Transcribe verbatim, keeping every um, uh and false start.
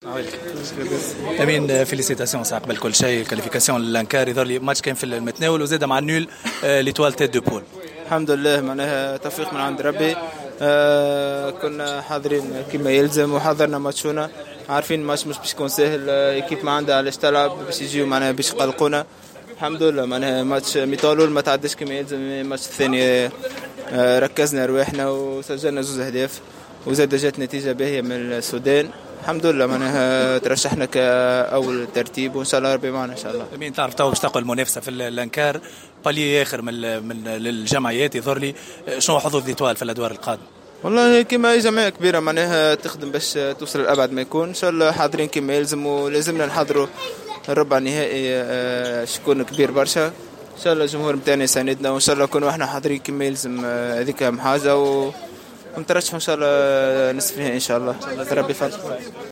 امين، فيليسيتاسيون صح قبل كل شيء. كاليفيكاسيون للانكار يظهر لي ماتش كان في المتناول وزاد مع النول ليتوال تيت دو بول. الحمد لله، معناها توفيق من عند ربي. آه كنا حاضرين كما يلزم وحضرنا ماتشونا، عارفين الماتش مش باش يكون سهل. كيف ما عندها علاش تلعب باش يجيو معناها باش يقلقونا. الحمد لله معناها ماتش ميطالول ما تعدش كما يلزم. الماتش الثاني آه ركزنا رواحنا وسجلنا زوز اهداف وزاد جات نتيجه باهيه من السودان. الحمد لله معناها ترشحنا كأول ترتيب وإن شاء الله ربي معنا إن شاء الله. مين تعرف تو باش تقوى المنافسة في الأنكار بالي آخر من من للجمعيات يظهر لي، شنو حظوظ ليتوال في الأدوار القادمة؟ والله كما أي جمعية كبيرة معناها تخدم باش توصل لأبعد ما يكون. إن شاء الله حاضرين كما يلزم ولازمنا نحضروا الربع النهائي شكون كبير برشا. إن شاء الله الجمهور متاعنا يساندنا وإن شاء الله نكونوا إحنا حاضرين كما يلزم. هذيك أهم حاجة ونترشحوا إن شاء الله نصف نهائي إن شاء الله. ربي يفضل.